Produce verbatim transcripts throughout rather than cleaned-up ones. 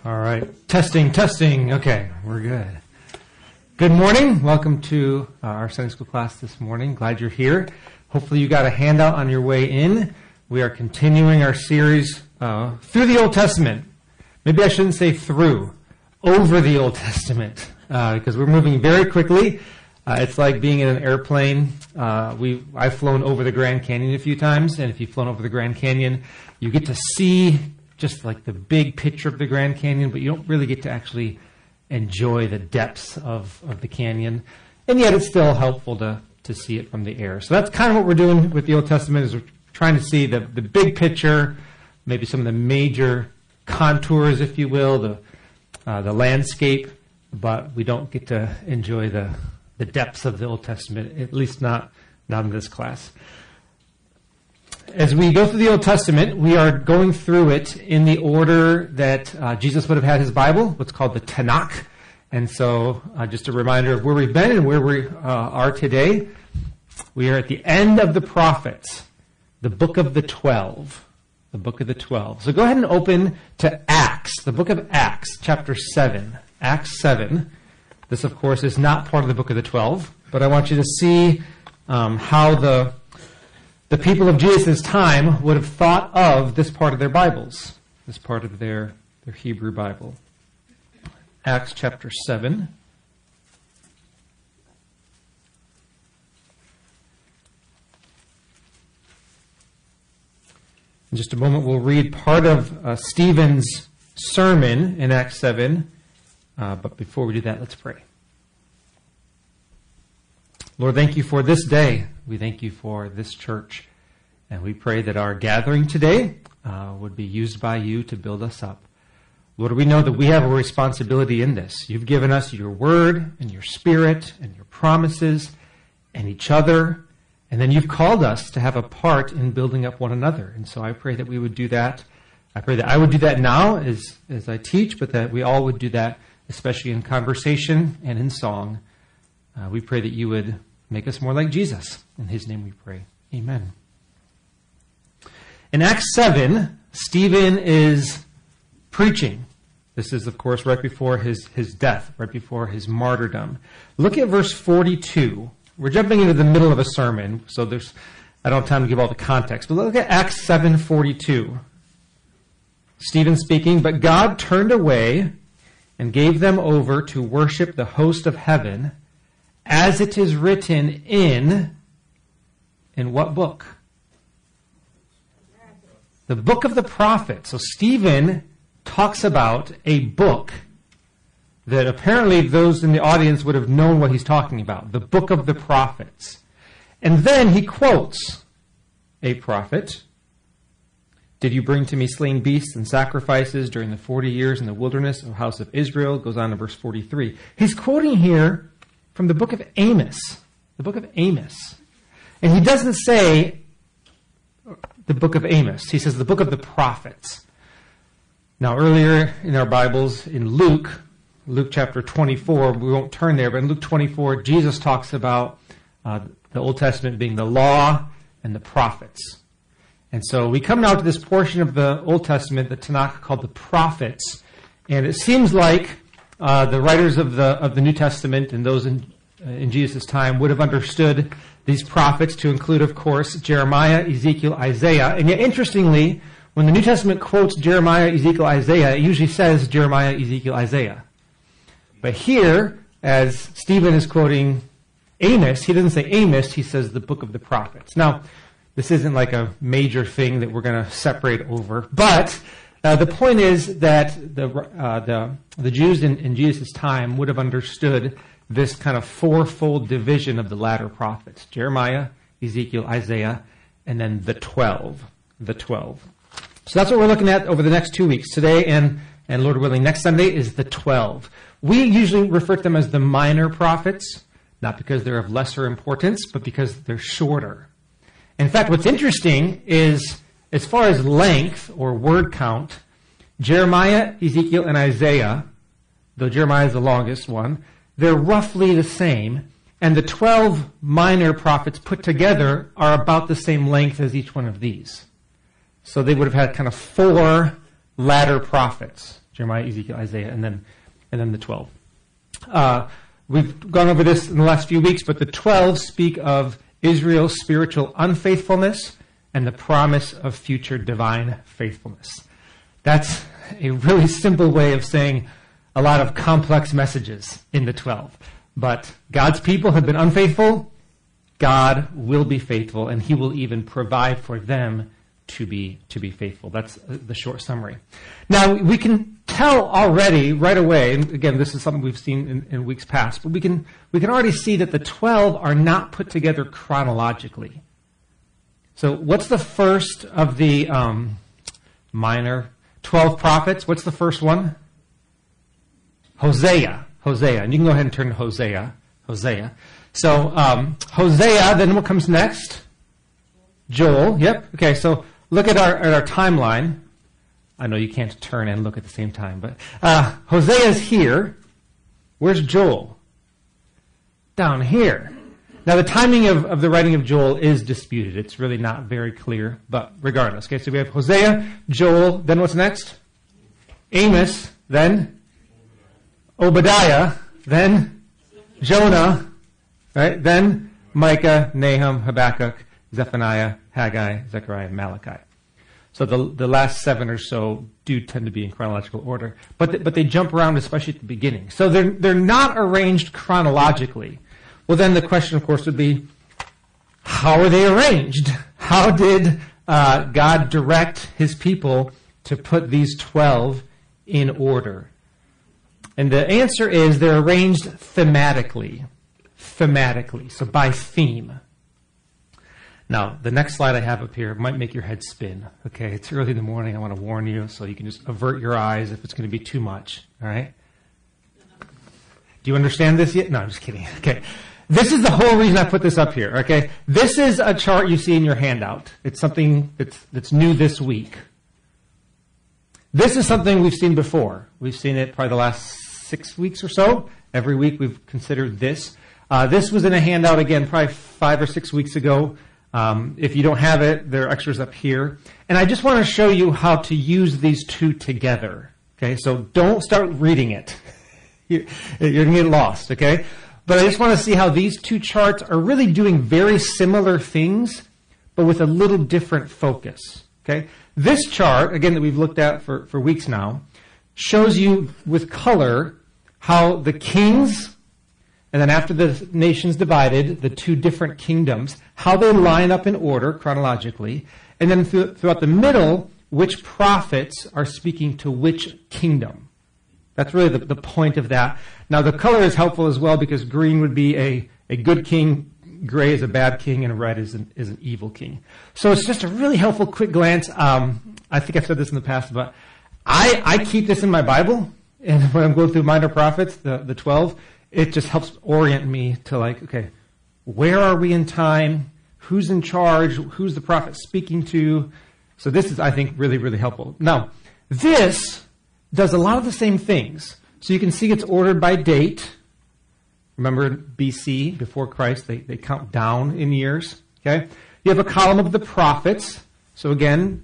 All right. Testing, testing. Okay, we're good. Good morning. Welcome to uh, our Sunday school class this morning. Glad you're here. Hopefully you got a handout on your way in. We are continuing our series uh, through the Old Testament. Maybe I shouldn't say through, over the Old Testament, uh, because we're moving very quickly. Uh, it's like being in an airplane. Uh, we I've flown over the Grand Canyon a few times, and if you've flown over the Grand Canyon, you get to see just like the big picture of the Grand Canyon, but you don't really get to actually enjoy the depths of, of the canyon. And yet it's still helpful to, to see it from the air. So that's kind of what we're doing with the Old Testament, is we're trying to see the, the big picture, maybe some of the major contours, if you will, the uh, the landscape, but we don't get to enjoy the, the depths of the Old Testament, at least not, not in this class. As we go through the Old Testament, we are going through it in the order that uh, Jesus would have had his Bible, what's called the Tanakh. And so uh, just a reminder of where we've been and where we uh, are today. We are at the end of the prophets, the book of the twelve. The book of the twelve. So go ahead and open to Acts, the book of Acts, chapter seven. Acts seven. This, of course, is not part of the book of the twelve, but I want you to see um, how the The people of Jesus' time would have thought of this part of their Bibles, this part of their, their Hebrew Bible. Acts chapter seven. In just a moment, we'll read part of uh, Stephen's sermon in Acts seven. Uh, but before we do that, let's pray. Lord, thank you for this day. We thank you for this church. And we pray that our gathering today uh, would be used by you to build us up. Lord, we know that we have a responsibility in this. You've given us your word and your spirit and your promises and each other. And then you've called us to have a part in building up one another. And so I pray that we would do that. I pray that I would do that now as, as I teach, but that we all would do that, especially in conversation and in song. Uh, we pray that you would make us more like Jesus. In his name we pray. Amen. In Acts seven, Stephen is preaching. This is, of course, right before his, his death, right before his martyrdom. Look at verse forty-two. We're jumping into the middle of a sermon, so there's I don't have time to give all the context. But look at Acts seven forty-two. Stephen speaking, "But God turned away and gave them over to worship the host of heaven, as it is written in," in what book? The book of the prophets. So Stephen talks about a book that apparently those in the audience would have known what he's talking about. The book of the prophets. And then he quotes a prophet. "Did you bring to me slain beasts and sacrifices during the forty years in the wilderness, O house of Israel?" Goes on to verse forty-three. He's quoting here from the book of Amos. The book of Amos. And he doesn't say the book of Amos. He says the book of the prophets. Now, earlier in our Bibles, in Luke, Luke chapter twenty-four, we won't turn there, but in Luke twenty-four, Jesus talks about uh, the Old Testament being the law and the prophets. And so we come now to this portion of the Old Testament, the Tanakh, called the prophets. And it seems like uh, the writers of the of the New Testament and those in, uh, in Jesus' time would have understood these prophets to include, of course, Jeremiah, Ezekiel, Isaiah. And yet, interestingly, when the New Testament quotes Jeremiah, Ezekiel, Isaiah, it usually says Jeremiah, Ezekiel, Isaiah. But here, as Stephen is quoting Amos, he doesn't say Amos, he says the book of the prophets. Now, this isn't like a major thing that we're going to separate over, but uh, the point is that the uh, the, the Jews in, in Jesus' time would have understood this kind of fourfold division of the latter prophets: Jeremiah, Ezekiel, Isaiah, and then the twelve. The twelve. So that's what we're looking at over the next two weeks. Today and, and Lord willing, next Sunday is the twelve. We usually refer to them as the minor prophets, not because they're of lesser importance, but because they're shorter. In fact, what's interesting is, as far as length or word count, Jeremiah, Ezekiel, and Isaiah, though Jeremiah is the longest one, they're roughly the same, and the twelve minor prophets put together are about the same length as each one of these. So they would have had kind of four latter prophets: Jeremiah, Ezekiel, Isaiah, and then and then the twelve. Uh, we've gone over this in the last few weeks, but the twelve speak of Israel's spiritual unfaithfulness and the promise of future divine faithfulness. That's a really simple way of saying a lot of complex messages in the twelve. But God's people have been unfaithful. God will be faithful, and he will even provide for them to be to be faithful. That's the short summary. Now, we can tell already right away, and again, this is something we've seen in, in weeks past, but we can we can already see that the twelve are not put together chronologically. So what's the first of the um, minor twelve prophets? What's the first one? Hosea. Hosea. And you can go ahead and turn to Hosea. Hosea. So um, Hosea, then what comes next? Joel. Yep. Okay, so look at our at our timeline. I know you can't turn and look at the same time, but uh, Hosea is here. Where's Joel? Down here. Now, the timing of, of the writing of Joel is disputed. It's really not very clear, but regardless. Okay, so we have Hosea, Joel, then what's next? Amos, then Obadiah, then Jonah, right? Then Micah, Nahum, Habakkuk, Zephaniah, Haggai, Zechariah, Malachi. So the the last seven or so do tend to be in chronological order, but the, but they jump around, especially at the beginning. So they're they're not arranged chronologically. Well, then the question, of course, would be, how are they arranged? How did uh, God direct his people to put these twelve in order? And the answer is they're arranged thematically. Thematically, so by theme. Now, the next slide I have up here might make your head spin. Okay, it's early in the morning. I want to warn you, so you can just avert your eyes if it's going to be too much. All right? Do you understand this yet? No, I'm just kidding. Okay. This is the whole reason I put this up here, okay? This is a chart you see in your handout. It's something that's, that's new this week. This is something we've seen before. We've seen it probably the last six weeks or so. Every week we've considered this. Uh, this was in a handout, again, probably five or six weeks ago. Um, if you don't have it, there are extras up here. And I just want to show you how to use these two together, okay? So don't start reading it. You're going to get lost, okay? But I just want to see how these two charts are really doing very similar things, but with a little different focus. Okay? This chart, again, that we've looked at for, for weeks now, shows you with color how the kings, and then after the nations divided, the two different kingdoms, how they line up in order chronologically, and then th- throughout the middle, which prophets are speaking to which kingdom. That's really the, the point of that. Now, the color is helpful as well because green would be a, a good king, gray is a bad king, and red is an, is an evil king. So it's just a really helpful quick glance. Um, I think I've said this in the past, but I, I keep this in my Bible, and when I'm going through minor prophets, the, the twelve, it just helps orient me to like, okay, where are we in time? Who's in charge? Who's the prophet speaking to? So this is, I think, really, really helpful. Now, this does a lot of the same things. So you can see it's ordered by date. Remember B C, before Christ, they, they count down in years. Okay? You have a column of the prophets. So again,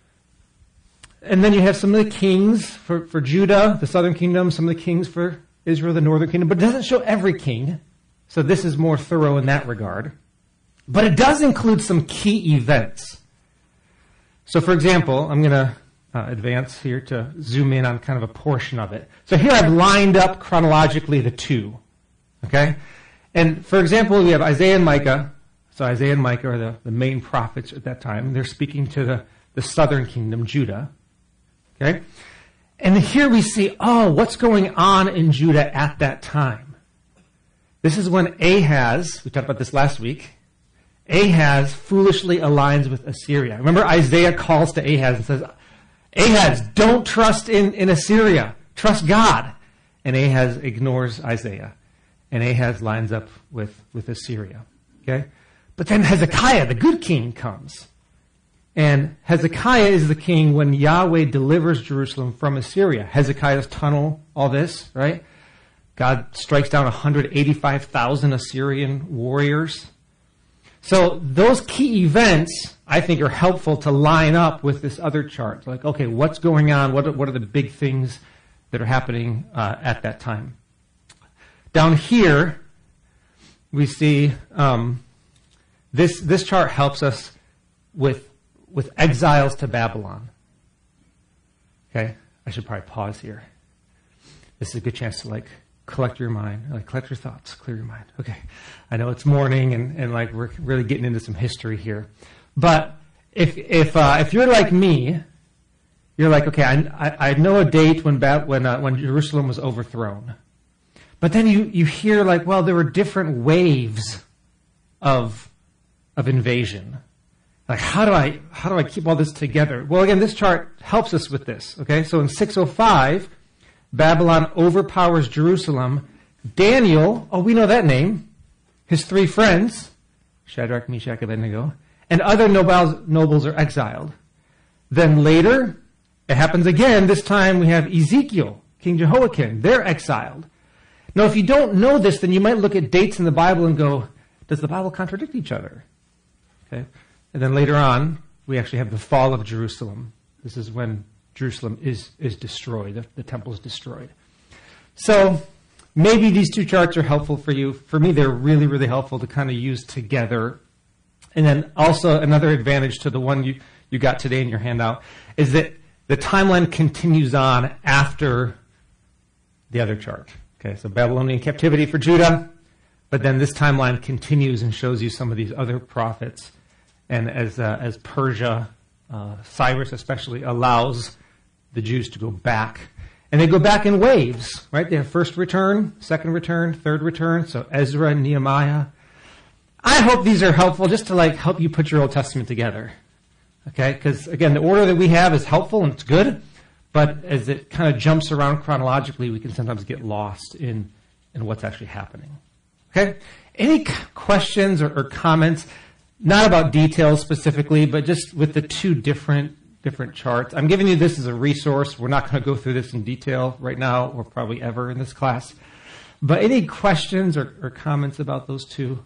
and then you have some of the kings for, for Judah, the southern kingdom, some of the kings for Israel, the northern kingdom. But it doesn't show every king. So this is more thorough in that regard. But it does include some key events. So for example, I'm going to Uh, advance here to zoom in on kind of a portion of it. So here I've lined up chronologically the two. Okay? And for example, we have Isaiah and Micah. So Isaiah and Micah are the, the main prophets at that time. They're speaking to the, the southern kingdom, Judah. Okay? And here we see, oh, what's going on in Judah at that time? This is when Ahaz, we talked about this last week, Ahaz foolishly aligns with Assyria. Remember, Isaiah calls to Ahaz and says, Ahaz, don't trust in, in Assyria. Trust God. And Ahaz ignores Isaiah. And Ahaz lines up with, with Assyria. Okay? But then Hezekiah, the good king, comes. And Hezekiah is the king when Yahweh delivers Jerusalem from Assyria. Hezekiah's tunnel, all this, right? God strikes down one hundred eighty-five thousand Assyrian warriors. So those key events, I think, are helpful to line up with this other chart. Like, okay, what's going on? What are, what are the big things that are happening uh, at that time. Down here, we see um, this this chart helps us with with exiles to Babylon. Okay, I should probably pause here. This is a good chance to like collect your mind, like collect your thoughts, clear your mind. Okay, I know it's morning and, and like we're really getting into some history here, but if if uh, if you're like me, you're like, okay, I I, I know a date when ba- when uh, when Jerusalem was overthrown. But then you, you hear like, well, there were different waves of of invasion. Like, how do I how do I keep all this together? Well, again, this chart helps us with this. Okay, so in six oh five, Babylon overpowers Jerusalem. Daniel, oh, we know that name. His three friends, Shadrach, Meshach, Abednego, and other nobles nobles are exiled. Then later, it happens again. This time we have Ezekiel, King Jehoiakim. They're exiled. Now, if you don't know this, then you might look at dates in the Bible and go, does the Bible contradict each other? Okay. And then later on, we actually have the fall of Jerusalem. This is when Jerusalem is, is destroyed. The, the temple is destroyed. So maybe these two charts are helpful for you. For me, they're really, really helpful to kind of use together. And then also another advantage to the one you, you got today in your handout is that the timeline continues on after the other chart. Okay, so Babylonian captivity for Judah, but then this timeline continues and shows you some of these other prophets. And as uh, as Persia, uh, Cyrus especially, allows the Jews to go back. And they go back in waves, right? They have first return, second return, third return. So Ezra and Nehemiah. I hope these are helpful just to like help you put your Old Testament together. Okay, because again, the order that we have is helpful and it's good. But as it kind of jumps around chronologically, we can sometimes get lost in, in what's actually happening. Okay? Any c- questions or, or comments, not about details specifically, but just with the two different different charts? I'm giving you this as a resource. We're not going to go through this in detail right now or probably ever in this class. But any questions or, or comments about those two?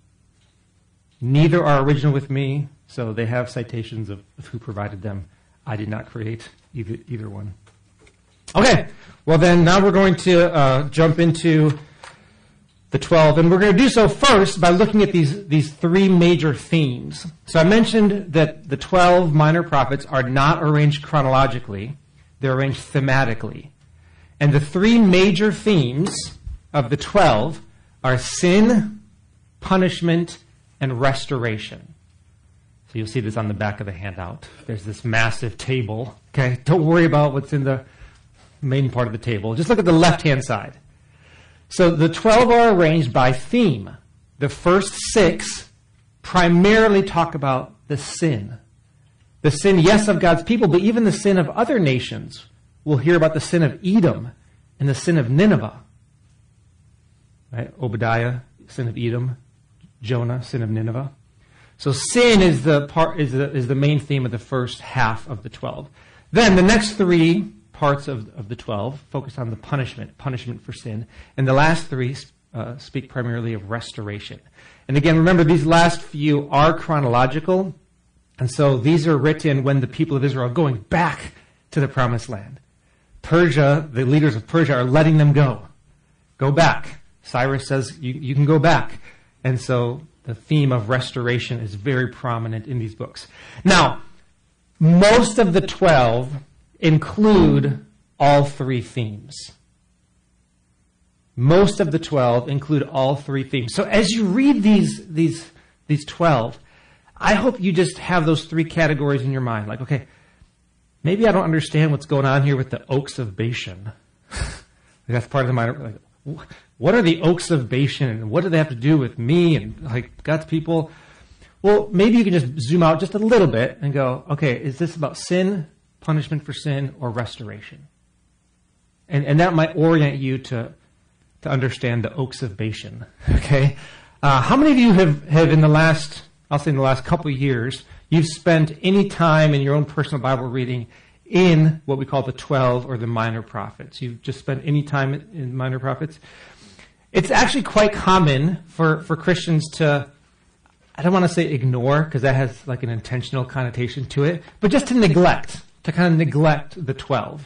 Neither are original with me, so they have citations of, of who provided them. I did not create either, either one. Okay, well then now we're going to uh, jump into the twelve, and we're going to do so first by looking at these, these three major themes. So I mentioned that the twelve minor prophets are not arranged chronologically, they're arranged thematically. And the three major themes of the twelve are sin, punishment, and restoration. So you'll see this on the back of the handout. There's this massive table. Okay, don't worry about what's in the main part of the table. Just look at the left-hand side. So the twelve are arranged by theme. The first six primarily talk about the sin. The sin, yes, of God's people, but even the sin of other nations. We'll hear about the sin of Edom and the sin of Nineveh. Right? Obadiah, sin of Edom. Jonah, sin of Nineveh. So sin is the part is the, is the main theme of the first half of the twelve. Then the next three parts of, of the twelve focus on the punishment, punishment for sin. And the last three uh, speak primarily of restoration. And again, remember, these last few are chronological. And so these are written when the people of Israel are going back to the promised land. Persia, the leaders of Persia are letting them go. Go back. Cyrus says you, you can go back. And so the theme of restoration is very prominent in these books. Now, most of the twelve include all three themes. Most of the twelve include all three themes. So as you read these, these, these twelve, I hope you just have those three categories in your mind. Like, okay, maybe I don't understand what's going on here with the oaks of Bashan. That's part of the minor. Like, what are the oaks of Bashan and what do they have to do with me and like God's people? Well, maybe you can just zoom out just a little bit and go, okay, is this about sin, punishment for sin, or restoration? And and that might orient you to to understand the oaks of Bashan. Okay, uh, how many of you have, have in the last, I'll say in the last couple of years, you've spent any time in your own personal Bible reading in what we call the twelve or the minor prophets? You've just spent any time in minor prophets? It's actually quite common for, for Christians to, I don't want to say ignore, because that has like an intentional connotation to it, but just to neglect, to kind of neglect the twelve.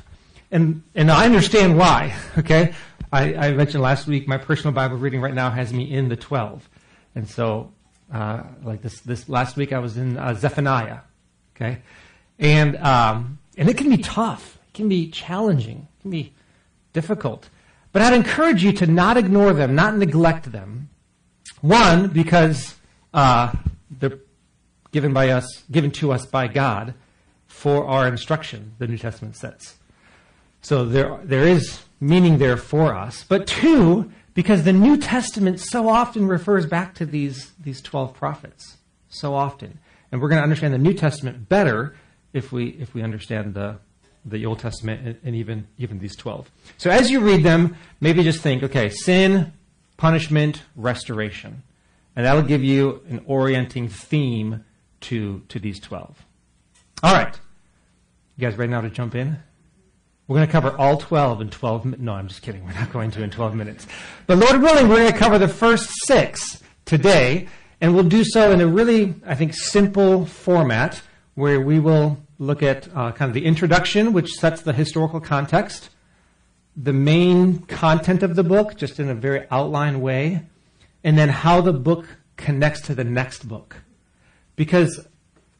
and, and I understand why, okay? I, I mentioned last week my personal Bible reading right now has me in the twelve. And so, uh, like this, this last week I was in uh, Zephaniah, okay? And, um, and it can be tough. It can be challenging. It can be difficult. But I'd encourage you to not ignore them, not neglect them. One, because uh, they're given by us, given to us by God for our instruction, the New Testament says. So there, there is meaning there for us. But two, because the New Testament so often refers back to these, these twelve prophets. So often. And we're going to understand the New Testament better if we if we understand the the Old Testament and, and even even these twelve. So as you read them, maybe just think, okay, sin, punishment, restoration. And that'll give you an orienting theme to, to these twelve. All right. You guys ready now to jump in? We're going to cover all twelve in twelve minutes. No, I'm just kidding. We're not going to in twelve minutes. But Lord willing, we're going to cover the first six today. And we'll do so in a really, I think, simple format where we will look at uh, kind of the introduction, which sets the historical context, the main content of the book, just in a very outline way, and then how the book connects to the next book. Because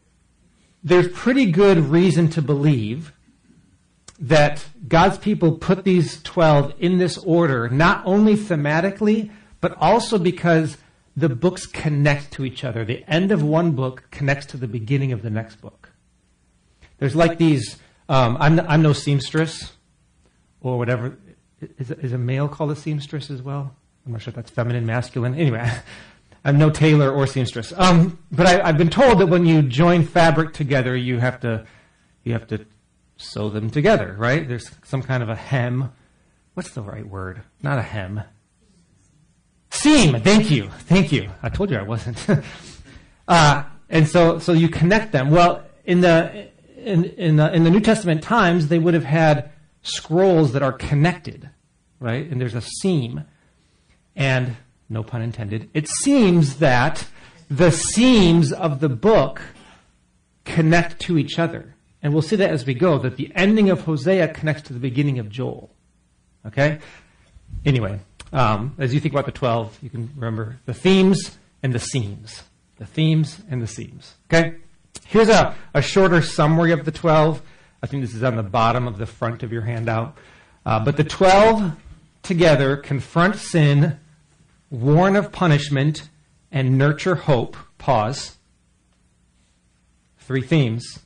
there's pretty good reason to believe that God's people put these twelve in this order, not only thematically, but also because the books connect to each other. The end of one book connects to the beginning of the next book. There's like these, um, I'm, I'm no seamstress, or whatever. Is, is a male called a seamstress as well? I'm not sure if that's feminine, masculine. Anyway, I'm no tailor or seamstress. Um, but I, I've been told that when you join fabric together, you have to, you have to sew them together, right? There's some kind of a hem. What's the right word? Not a hem. Seam. Thank you. Thank you. I told you I wasn't. uh, and so, so you connect them. Well, in the in in the, in the New Testament times, they would have had scrolls that are connected, right? And there's a seam, and no pun intended. It seems that the seams of the book connect to each other, and we'll see that as we go. That the ending of Hosea connects to the beginning of Joel. Okay. Anyway. Um, as you think about the twelve, you can remember the themes and the seams. The themes and the seams. Okay? Here's a, a shorter summary of the twelve. I think this is on the bottom of the front of your handout. Uh, but the twelve together confront sin, warn of punishment, and nurture hope. Pause. Three themes.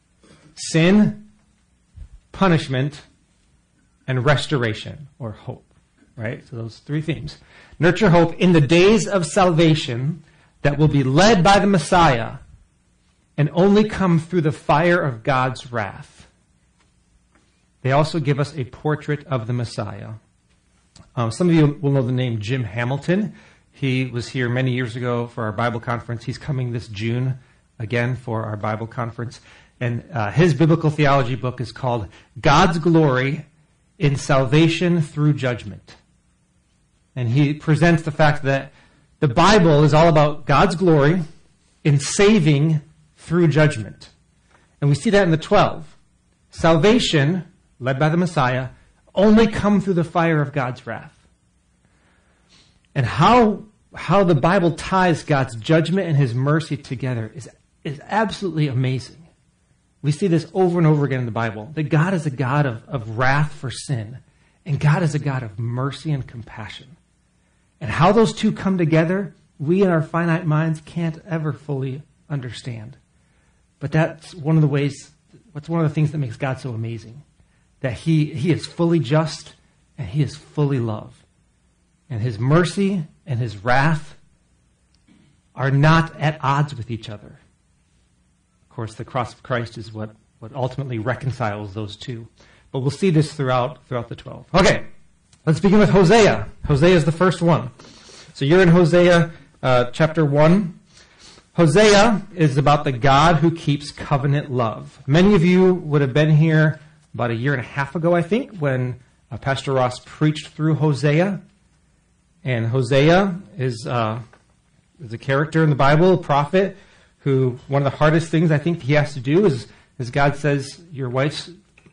Sin, punishment, and restoration, or hope. Right? So those three themes. Nurture hope in the days of salvation that will be led by the Messiah and only come through the fire of God's wrath. They also give us a portrait of the Messiah. Um, some of you will know the name Jim Hamilton. He was here many years ago for our Bible conference. He's coming this June again for our Bible conference. And uh, his biblical theology book is called God's Glory in Salvation Through Judgment. And he presents the fact that the Bible is all about God's glory in saving through judgment. And we see that in the twelve. Salvation, led by the Messiah, only come through the fire of God's wrath. And how, how the Bible ties God's judgment and his mercy together is, is absolutely amazing. We see this over and over again in the Bible, that God is a God of, of wrath for sin, and God is a God of mercy and compassion. And how those two come together, we in our finite minds can't ever fully understand. But that's one of the ways, that's one of the things that makes God so amazing. That he, he is fully just and he is fully love. And his mercy and his wrath are not at odds with each other. Of course, the cross of Christ is what, what ultimately reconciles those two. But we'll see this throughout, throughout the twelve. Okay. Let's begin with Hosea. Hosea is the first one. So you're in Hosea uh, chapter one. Hosea is about the God who keeps covenant love. Many of you would have been here about a year and a half ago, I think, when uh, Pastor Ross preached through Hosea. And Hosea is, uh, is a character in the Bible, a prophet, who one of the hardest things I think he has to do is, is God says, your wife's going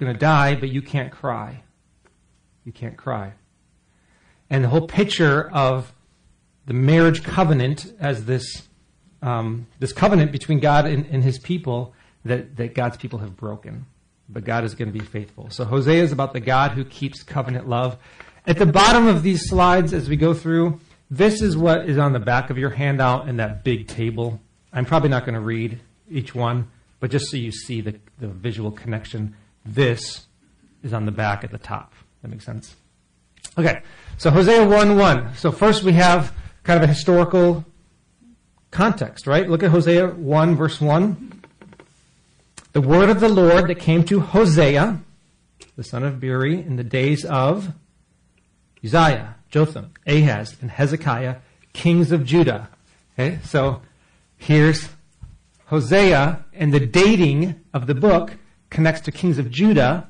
going to die, but you can't cry. You can't cry. And the whole picture of the marriage covenant as this um, this covenant between God and, and his people that, that God's people have broken. But God is going to be faithful. So Hosea is about the God who keeps covenant love. At the bottom of these slides, as we go through, this is what is on the back of your handout in that big table. I'm probably not going to read each one, but just so you see the, the visual connection, this is on the back at the top. That makes sense? Okay, so Hosea one one. So first we have kind of a historical context, right? Look at Hosea one, verse one. The word of the Lord that came to Hosea, the son of Beeri, in the days of Uzziah, Jotham, Ahaz, and Hezekiah, kings of Judah. Okay, so here's Hosea, and the dating of the book connects to kings of Judah.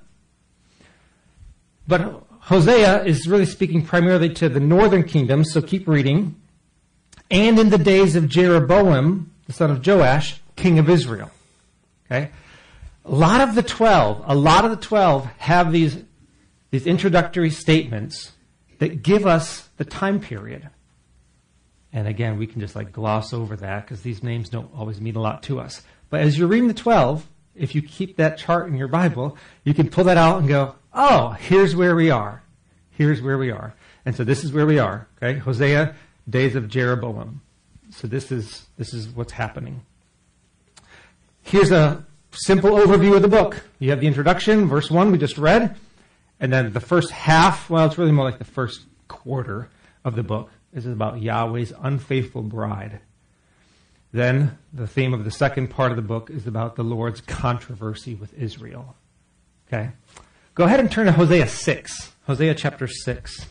But Hosea is really speaking primarily to the northern kingdom, so keep reading. And in the days of Jeroboam, the son of Joash, king of Israel. Okay? A lot of the twelve, a lot of the twelve have these, these introductory statements that give us the time period. And again, we can just like gloss over that because these names don't always mean a lot to us. But as you're reading the twelve, if you keep that chart in your Bible, you can pull that out and go, oh, here's where we are. Here's where we are. And so this is where we are. Okay, Hosea, days of Jeroboam. So this is this is what's happening. Here's a simple overview of the book. You have the introduction, verse one we just read, and then the first half, well, it's really more like the first quarter of the book, is about Yahweh's unfaithful bride. Then the theme of the second part of the book is about the Lord's controversy with Israel. Okay? Go ahead and turn to Hosea six. Hosea chapter six.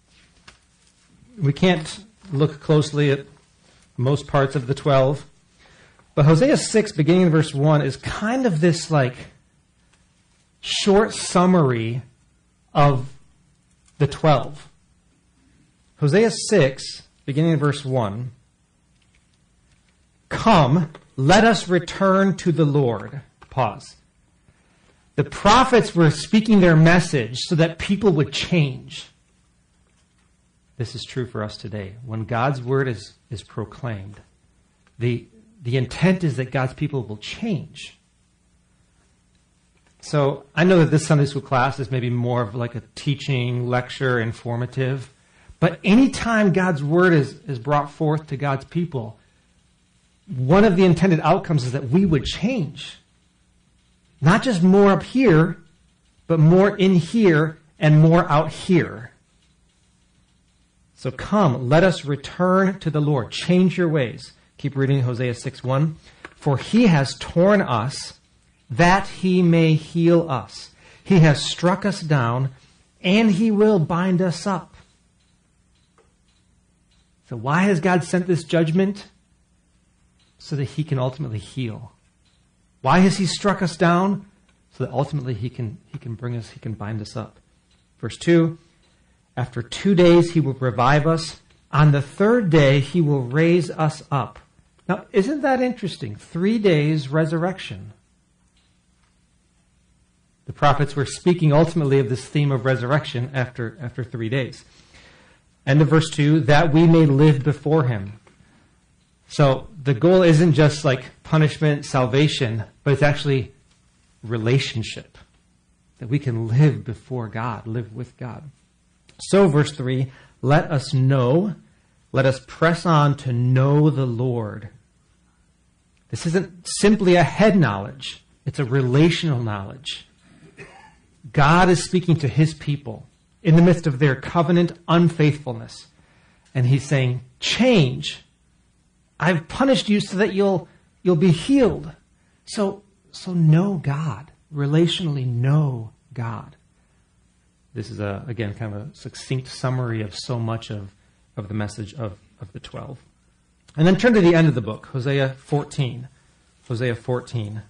We can't look closely at most parts of the twelve. But Hosea six, beginning in verse one, is kind of this like short summary of the twelve. Hosea six, beginning in verse one. Come, let us return to the Lord. Pause. The prophets were speaking their message so that people would change. This is true for us today. When God's word is, is proclaimed, the, the intent is that God's people will change. So I know that this Sunday school class is maybe more of like a teaching, lecture, informative. But anytime God's word is, is brought forth to God's people, one of the intended outcomes is that we would change. Not just more up here, but more in here and more out here. So come, let us return to the Lord. Change your ways. Keep reading Hosea six one. For he has torn us that he may heal us. He has struck us down and he will bind us up. So why has God sent this judgment? So that he can ultimately heal. Why has he struck us down? So that ultimately he can, he can bring us, he can bind us up. Verse two, after two days he will revive us. On the third day he will raise us up. Now, isn't that interesting? Three days resurrection. The prophets were speaking ultimately of this theme of resurrection after, after three days. End of verse two, that we may live before him. So the goal isn't just like punishment, salvation, but it's actually relationship. That we can live before God, live with God. So verse three, let us know, let us press on to know the Lord. This isn't simply a head knowledge. It's a relational knowledge. God is speaking to his people in the midst of their covenant unfaithfulness. And he's saying, change. I've punished you so that you'll you'll be healed. So so know God. Relationally know God. This is a again kind of a succinct summary of so much of, of the message of, of the twelve. And then turn to the end of the book, Hosea fourteen. Hosea fourteen.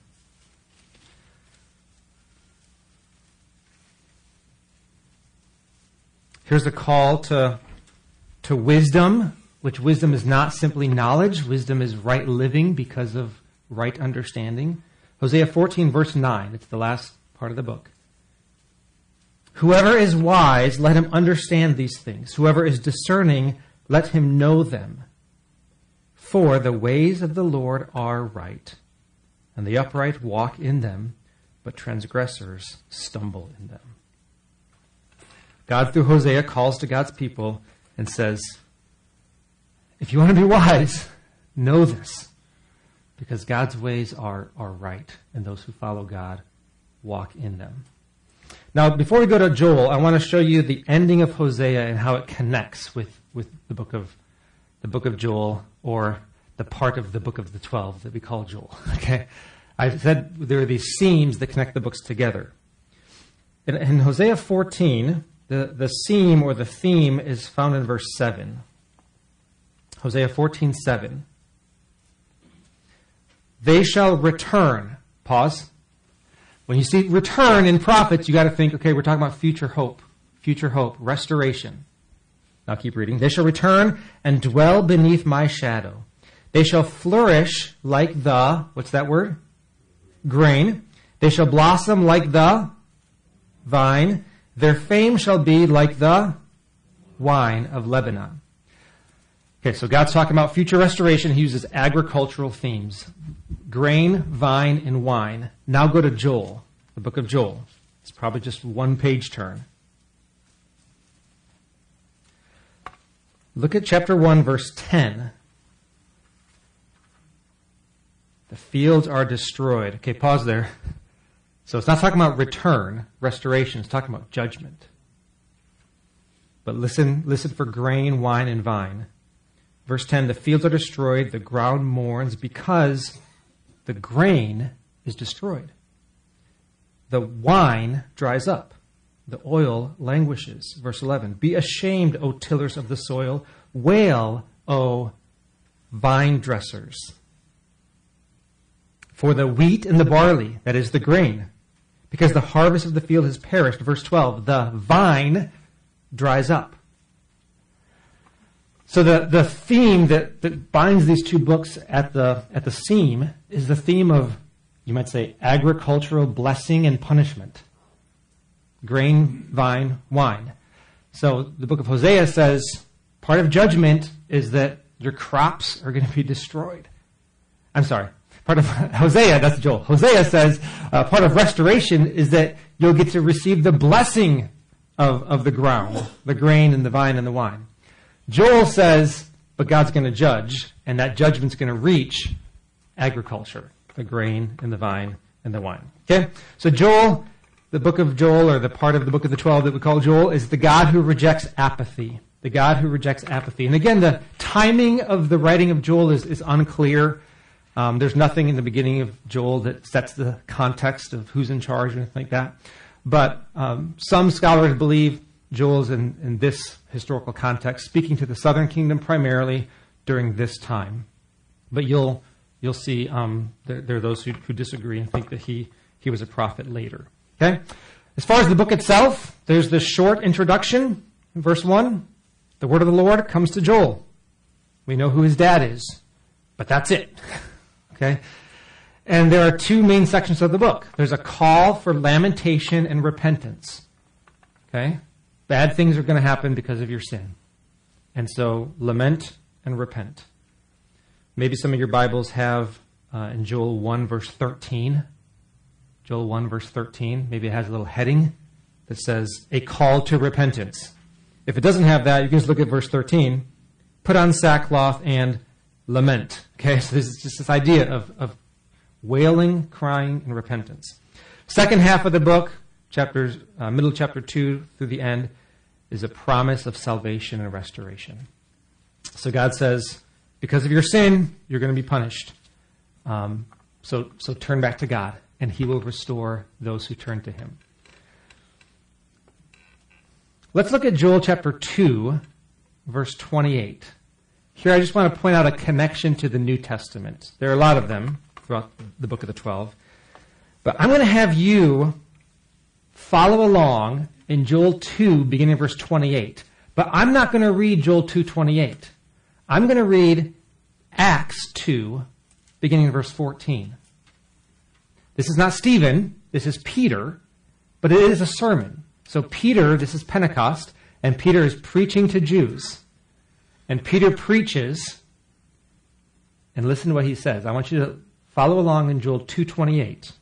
Here's a call to, to wisdom, which wisdom is not simply knowledge. Wisdom is right living because of right understanding. Hosea fourteen, verse nine. It's the last part of the book. Whoever is wise, let him understand these things. Whoever is discerning, let him know them. For the ways of the Lord are right, and the upright walk in them, but transgressors stumble in them. God, through Hosea, calls to God's people and says, if you want to be wise, know this, because God's ways are, are right, and those who follow God walk in them. Now, before we go to Joel, I want to show you the ending of Hosea and how it connects with, with the book of the book of Joel, or the part of the book of the twelve that we call Joel. Okay, I said there are these seams that connect the books together. In, in Hosea fourteen, the, the seam or the theme is found in verse seven. Hosea fourteen seven. They shall return. Pause. When you see return in prophets, you got to think, okay, we're talking about future hope, future hope, restoration. Now keep reading. They shall return and dwell beneath my shadow. They shall flourish like the, what's that word? Grain. They shall blossom like the vine. Their fame shall be like the wine of Lebanon. Okay, so God's talking about future restoration. He uses agricultural themes. Grain, vine, and wine. Now go to Joel, the book of Joel. It's probably just one page turn. Look at chapter one, verse ten. The fields are destroyed. Okay, pause there. So it's not talking about return, restoration. It's talking about judgment. But listen, listen for grain, wine, and vine. Verse ten, the fields are destroyed, the ground mourns, because the grain is destroyed. The wine dries up. The oil languishes. Verse eleven, be ashamed, O tillers of the soil. Wail, O vine dressers. For the wheat and the barley, that is the grain, because the harvest of the field has perished. Verse twelve, the vine dries up. So the, the theme that, that binds these two books at the at the seam is the theme of, you might say, agricultural blessing and punishment. Grain, vine, wine. So the book of Hosea says part of judgment is that your crops are going to be destroyed. I'm sorry. Part of Hosea, that's Joel. Hosea says uh, part of restoration is that you'll get to receive the blessing of, of the ground, the grain and the vine and the wine. Joel says, but God's going to judge, and that judgment's going to reach agriculture, the grain and the vine and the wine. Okay? So Joel, the book of Joel, or the part of the book of the twelve that we call Joel, is the God who rejects apathy. The God who rejects apathy. And again, the timing of the writing of Joel is, is unclear. Um, there's nothing in the beginning of Joel that sets the context of who's in charge or anything like that. But um, some scholars believe Joel's in, in this historical context, speaking to the southern kingdom primarily during this time. But you'll you'll see um, there, there are those who, who disagree and think that he, he was a prophet later. Okay? As far as the book itself, there's this short introduction in verse one. The word of the Lord comes to Joel. We know who his dad is, but that's it. Okay? And there are two main sections of the book. There's a call for lamentation and repentance. Okay? Bad things are going to happen because of your sin. And so lament and repent. Maybe some of your Bibles have uh, in Joel one verse thirteen. Joel one verse thirteen. Maybe it has a little heading that says a call to repentance. If it doesn't have that, you can just look at verse thirteen. Put on sackcloth and lament. Okay, so this is just this idea of, of wailing, crying, and repentance. Second half of the book, chapters, uh, middle of chapter two through the end, is a promise of salvation and restoration. So God says, because of your sin, you're going to be punished. Um, so, so turn back to God, and he will restore those who turn to him. Let's look at Joel chapter two, verse twenty-eight. Here I just want to point out a connection to the New Testament. There are a lot of them throughout the book of the twelve. But I'm going to have you follow along in Joel two, beginning of verse twenty-eight. But I'm not going to read Joel two twenty-eight. I'm going to read Acts two, beginning of verse fourteen. This is not Stephen. This is Peter. But it is a sermon. So Peter, this is Pentecost, and Peter is preaching to Jews. And Peter preaches, and listen to what he says. I want you to follow along in Joel two twenty-eight.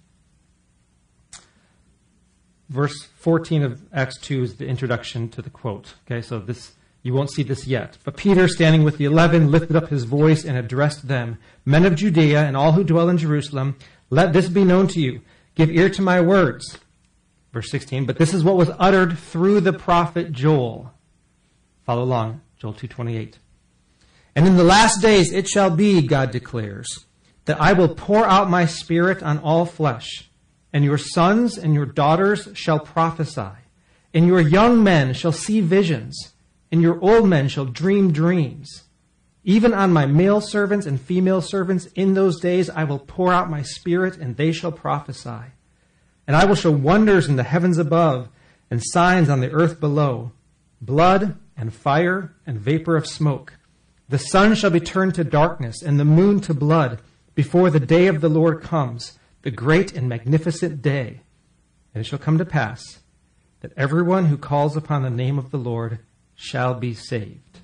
Verse fourteen of Acts two is the introduction to the quote. Okay, so this you won't see this yet. But Peter, standing with the eleven, lifted up his voice and addressed them, Men of Judea and all who dwell in Jerusalem, let this be known to you. Give ear to my words. Verse sixteen, but this is what was uttered through the prophet Joel. Follow along, Joel two twenty-eight. And in the last days it shall be, God declares, that I will pour out my spirit on all flesh. And your sons and your daughters shall prophesy, and your young men shall see visions, and your old men shall dream dreams. Even on my male servants and female servants in those days I will pour out my spirit, and they shall prophesy. And I will show wonders in the heavens above, and signs on the earth below, blood and fire and vapor of smoke. The sun shall be turned to darkness, and the moon to blood, before the day of the Lord comes, the great and magnificent day. And it shall come to pass that everyone who calls upon the name of the Lord shall be saved.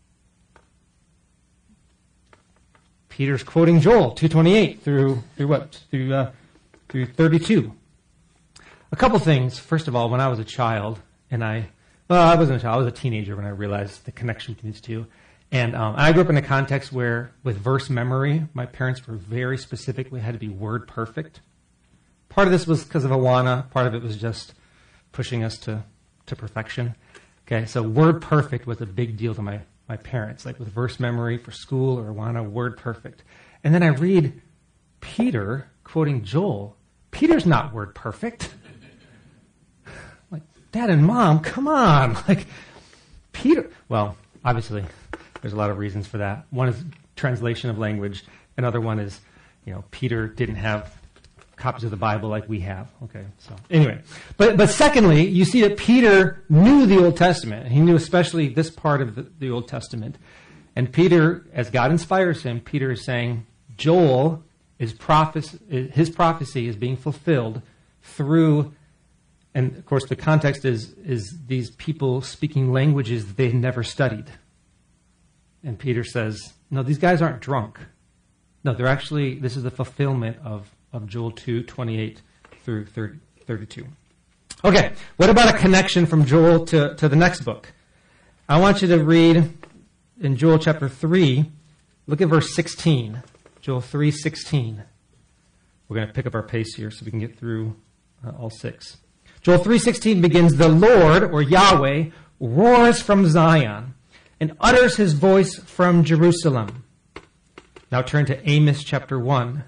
Peter's quoting Joel two twenty-eight through through what? Through uh, through thirty-two. A couple things. First of all, when I was a child, and I well, I wasn't a child. I was a teenager when I realized the connection between these two. And um, I grew up in a context where, with verse memory, my parents were very specific. We had to be word perfect. Part of this was because of Awana. Part of it was just pushing us to, to perfection. Okay, so word perfect was a big deal to my, my parents. Like with verse memory for school or Awana, word perfect. And then I read Peter quoting Joel. Peter's not word perfect. Like, Dad and Mom, come on. Like, Peter, well, obviously, there's a lot of reasons for that. One is translation of language. Another one is, you know, Peter didn't have copies of the Bible like we have. Okay, so anyway. But but secondly, you see that Peter knew the Old Testament. He knew especially this part of the, the Old Testament. And Peter, as God inspires him, Peter is saying, Joel, is prophes- his prophecy is being fulfilled through, and of course the context is, is these people speaking languages they've never studied. And Peter says, no, these guys aren't drunk. No, they're actually, this is the fulfillment of, of Joel two twenty-eight through thirty, thirty-two. Okay, what about a connection from Joel to, to the next book? I want you to read in Joel chapter three, look at verse sixteen. Joel three sixteen. We're going to pick up our pace here so we can get through uh, all six. Joel three sixteen begins, the Lord, or Yahweh, roars from Zion and utters his voice from Jerusalem. Now turn to Amos chapter one.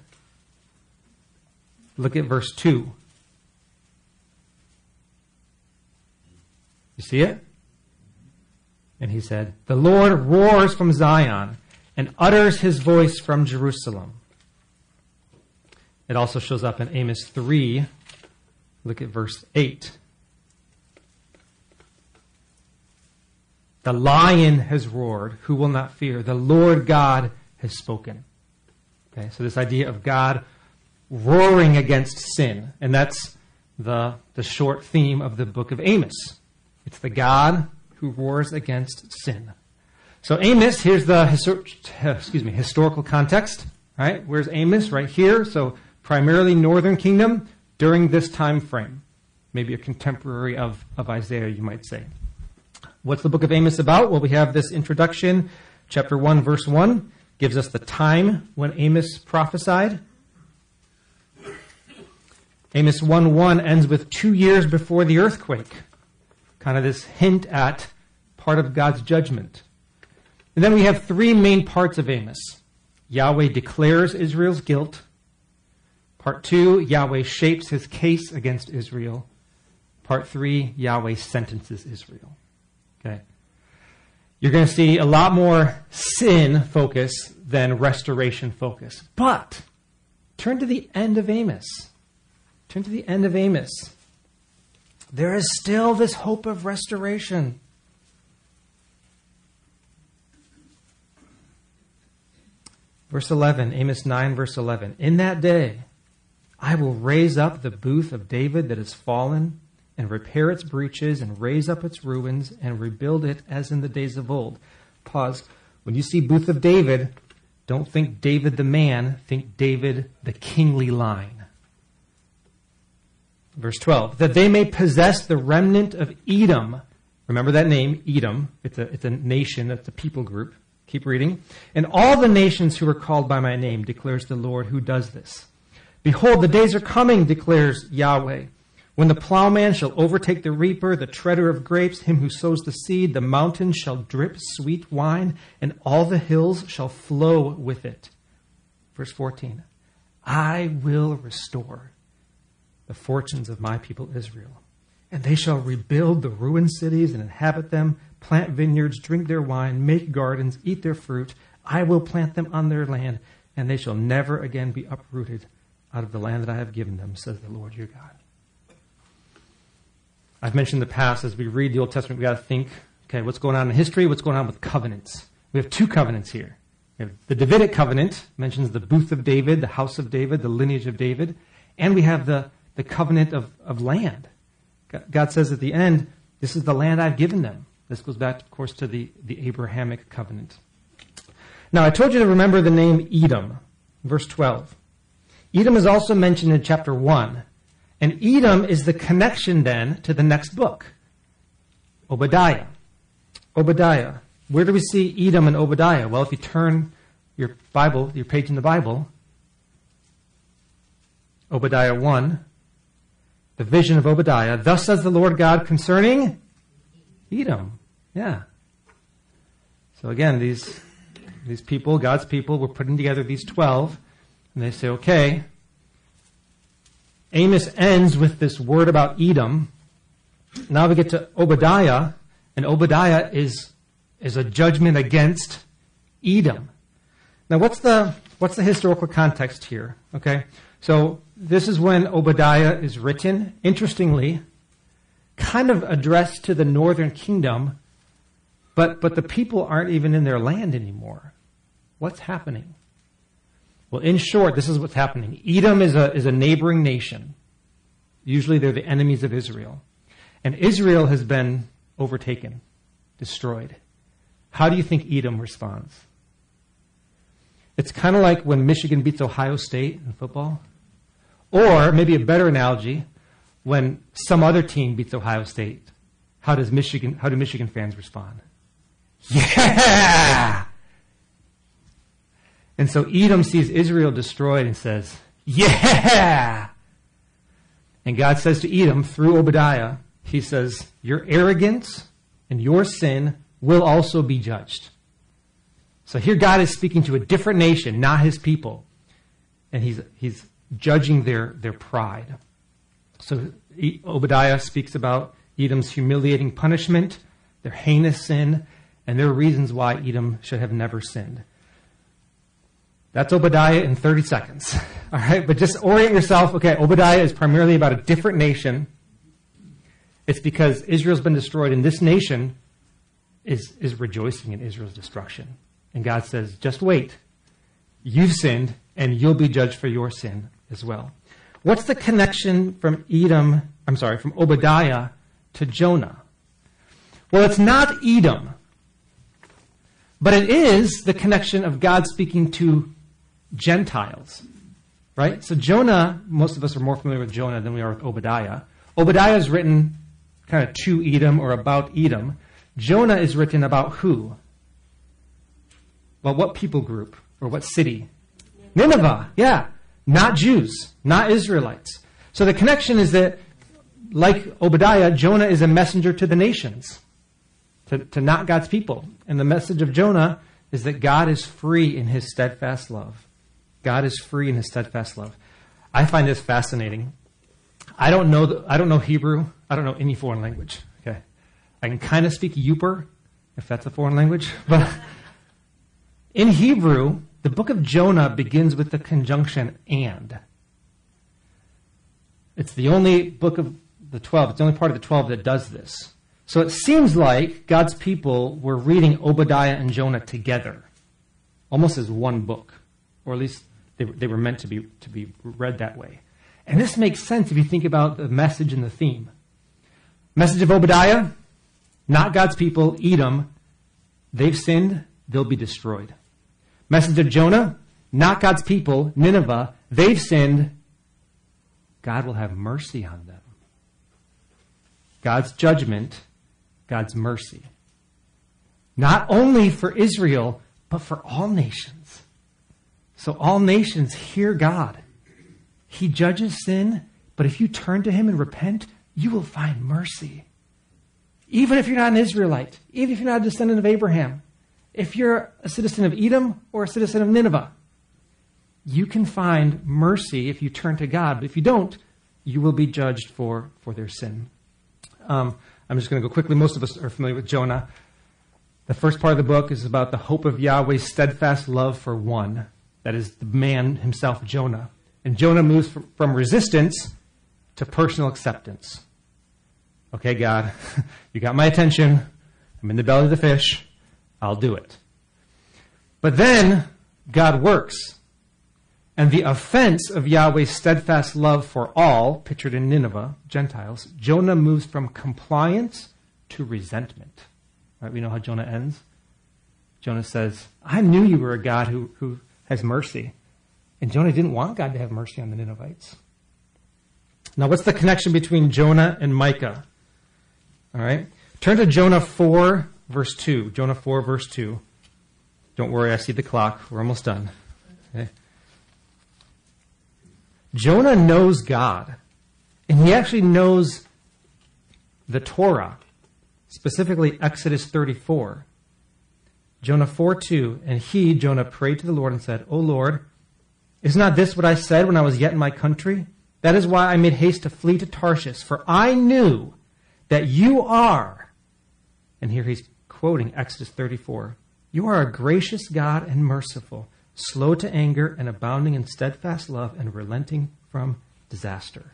Look at verse two. You see it? And he said, the Lord roars from Zion and utters his voice from Jerusalem. It also shows up in Amos three. Look at verse eight. The lion has roared, who will not fear? The Lord God has spoken. Okay, so this idea of God roaring against sin, and that's the, the short theme of the book of Amos. It's the God who roars against sin. So Amos, here's the histor- excuse me, historical context. Right? Where's Amos? Right here. So primarily northern kingdom during this time frame. Maybe a contemporary of, of Isaiah, you might say. What's the book of Amos about? Well, we have this introduction. Chapter one, verse one gives us the time when Amos prophesied. Amos one one ends with two years before the earthquake. Kind of this hint at part of God's judgment. And then we have three main parts of Amos. Yahweh declares Israel's guilt. Part two, Yahweh shapes his case against Israel. Part three, Yahweh sentences Israel. Okay. You're going to see a lot more sin focus than restoration focus. But turn to the end of Amos. Turn to the end of Amos. There is still this hope of restoration. Verse eleven, Amos nine, verse eleven. In that day, I will raise up the booth of David that has fallen, and repair its breaches and raise up its ruins and rebuild it as in the days of old. Pause. When you see Booth of David, don't think David the man, think David the kingly line. Verse twelve, that they may possess the remnant of Edom. Remember that name, Edom. It's a, it's a nation, it's a people group. Keep reading. And all the nations who are called by my name, declares the Lord who does this. Behold, the days are coming, declares Yahweh, when the plowman shall overtake the reaper, the treader of grapes, him who sows the seed. The mountains shall drip sweet wine, and all the hills shall flow with it. Verse fourteen, I will restore the fortunes of my people Israel, and they shall rebuild the ruined cities and inhabit them, plant vineyards, drink their wine, make gardens, eat their fruit. I will plant them on their land, and they shall never again be uprooted out of the land that I have given them, says the Lord your God. I've mentioned in the past, as we read the Old Testament, we've got to think, okay, what's going on in history? What's going on with covenants? We have two covenants here. We have the Davidic covenant, mentions the booth of David, the house of David, the lineage of David. And we have the, the covenant of, of land. God says at the end, this is the land I've given them. This goes back, of course, to the, the Abrahamic covenant. Now, I told you to remember the name Edom, verse twelve. Edom is also mentioned in chapter one. And Edom is the connection then to the next book, Obadiah. Obadiah. Where do we see Edom and Obadiah? Well, if you turn your Bible, your page in the Bible, Obadiah one, the vision of Obadiah. Thus says the Lord God concerning Edom. Yeah. So again, these, these people, God's people, were putting together these twelve, and they say, okay, Amos ends with this word about Edom. Now we get to Obadiah, and Obadiah is, is a judgment against Edom. Now what's the, what's the historical context here? Okay, so this is when Obadiah is written. Interestingly, kind of addressed to the northern kingdom, but, but the people aren't even in their land anymore. What's happening? Well, in short, this is what's happening. Edom is a, is a neighboring nation. Usually they're the enemies of Israel. And Israel has been overtaken, destroyed. How do you think Edom responds? It's kind of like when Michigan beats Ohio State in football. Or, maybe a better analogy, when some other team beats Ohio State. How does Michigan, how do Michigan fans respond? Yeah! And so Edom sees Israel destroyed and says, yeah! And God says to Edom through Obadiah, he says, your arrogance and your sin will also be judged. So here God is speaking to a different nation, not his people. And he's, he's judging their, their pride. So Obadiah speaks about Edom's humiliating punishment, their heinous sin, and their reasons why Edom should have never sinned. That's Obadiah in thirty seconds. All right, but just orient yourself. Okay, Obadiah is primarily about a different nation. It's because Israel's been destroyed, and this nation is, is rejoicing in Israel's destruction. And God says, just wait. You've sinned, and you'll be judged for your sin as well. What's the connection from Edom, I'm sorry, from Obadiah to Jonah? Well, it's not Edom, but it is the connection of God speaking to Gentiles, right? So Jonah, most of us are more familiar with Jonah than we are with Obadiah. Obadiah is written kind of to Edom or about Edom. Jonah is written about who? Well, what people group or what city? Nineveh, yeah. Not Jews, not Israelites. So the connection is that, like Obadiah, Jonah is a messenger to the nations, to, to not God's people. And the message of Jonah is that God is free in his steadfast love. God is free in his steadfast love. I find this fascinating. I don't know the, I don't know Hebrew. I don't know any foreign language. Okay, I can kind of speak Yupper, if that's a foreign language. But in Hebrew, the book of Jonah begins with the conjunction and. It's the only book of the twelve. It's the only part of the twelve that does this. So it seems like God's people were reading Obadiah and Jonah together, almost as one book, or at least they, they were meant to be, to be read that way. And this makes sense if you think about the message and the theme. Message of Obadiah, not God's people, Edom. They've sinned, they'll be destroyed. Message of Jonah, not God's people, Nineveh. They've sinned, God will have mercy on them. God's judgment, God's mercy. Not only for Israel, but for all nations. So all nations hear God. He judges sin, but if you turn to him and repent, you will find mercy. Even if you're not an Israelite, even if you're not a descendant of Abraham, if you're a citizen of Edom or a citizen of Nineveh, you can find mercy if you turn to God. But if you don't, you will be judged for, for their sin. Um, I'm just going to go quickly. Most of us are familiar with Jonah. The first part of the book is about the hope of Yahweh's steadfast love for one. That is the man himself, Jonah. And Jonah moves from, from resistance to personal acceptance. Okay, God, you got my attention. I'm in the belly of the fish. I'll do it. But then God works. And the offense of Yahweh's steadfast love for all, pictured in Nineveh, Gentiles, Jonah moves from compliance to resentment. Right? We know how Jonah ends. Jonah says, I knew you were a God who, who has mercy. And Jonah didn't want God to have mercy on the Ninevites. Now, what's the connection between Jonah and Micah? All right. Turn to Jonah four, verse two. Jonah four, verse two. Don't worry, I see the clock. We're almost done. Okay. Jonah knows God, and he actually knows the Torah, specifically Exodus thirty-four. Jonah four two, and he, Jonah, prayed to the Lord and said, O Lord, is not this what I said when I was yet in my country? That is why I made haste to flee to Tarshish, for I knew that you are, and here he's quoting Exodus thirty-four, you are a gracious God and merciful, slow to anger and abounding in steadfast love and relenting from disaster.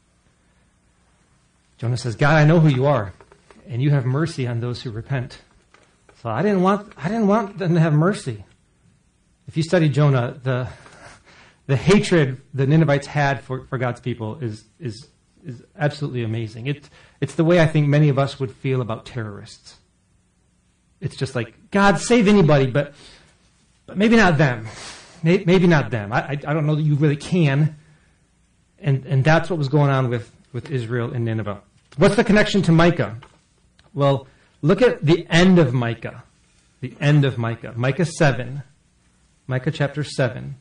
Jonah says, God, I know who you are, and you have mercy on those who repent. So I didn't want I didn't want them to have mercy. If you study Jonah, the the hatred the Ninevites had for, for God's people is is is absolutely amazing. It's it's the way I think many of us would feel about terrorists. It's just like, God, save anybody, but but maybe not them. Maybe not them. I, I, I don't know that you really can. And and that's what was going on with, with Israel and Nineveh. What's the connection to Micah? Well, look at the end of Micah. The end of Micah. Micah seven. Micah chapter seven.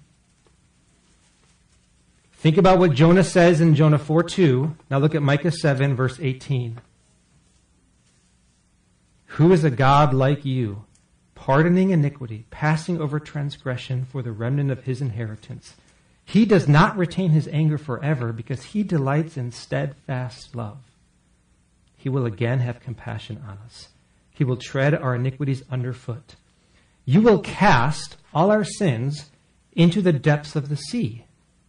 Think about what Jonah says in Jonah four two. Now look at Micah seven, verse eighteen. Who is a God like you, pardoning iniquity, passing over transgression for the remnant of his inheritance? He does not retain his anger forever because he delights in steadfast love. He will again have compassion on us. He will tread our iniquities underfoot. You will cast all our sins into the depths of the sea.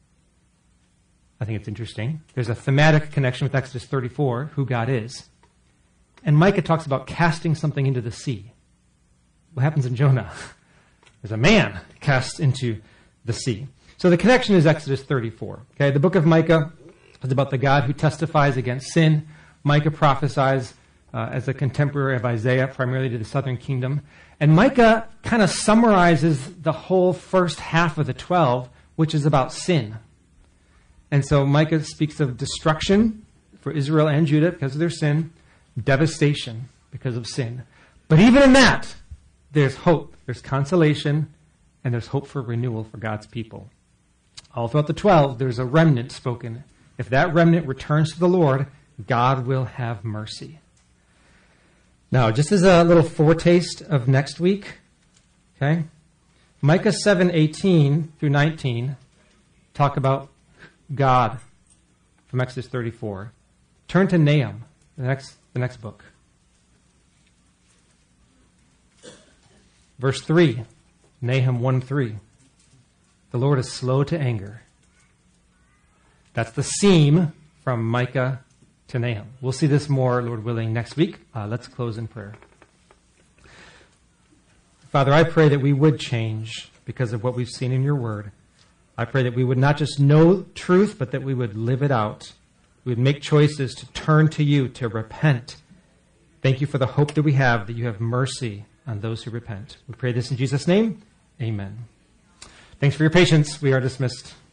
I think it's interesting. There's a thematic connection with Exodus thirty-four, who God is. And Micah talks about casting something into the sea. What happens in Jonah? There's a man cast into the sea. So the connection is Exodus thirty-four. Okay, the book of Micah is about the God who testifies against sin. Micah prophesies uh, as a contemporary of Isaiah, primarily to the southern kingdom. And Micah kind of summarizes the whole first half of the twelve, which is about sin. And so Micah speaks of destruction for Israel and Judah because of their sin, devastation because of sin. But even in that, there's hope, there's consolation, and there's hope for renewal for God's people. All throughout the twelve, there's a remnant spoken. If that remnant returns to the Lord, God will have mercy. Now, just as a little foretaste of next week, okay, Micah seven eighteen through nineteen talk about God from Exodus thirty-four. Turn to Nahum, the next, the next book. Verse three, Nahum one three. The Lord is slow to anger. That's the seam from Micah to Nahum. We'll see this more, Lord willing, next week. Uh, let's close in prayer. Father, I pray that we would change because of what we've seen in your word. I pray that we would not just know truth, but that we would live it out. we would make choices to turn to you, to repent. Thank you for the hope that we have, that you have mercy on those who repent. We pray this in Jesus' name. Amen. Thanks for your patience. We are dismissed.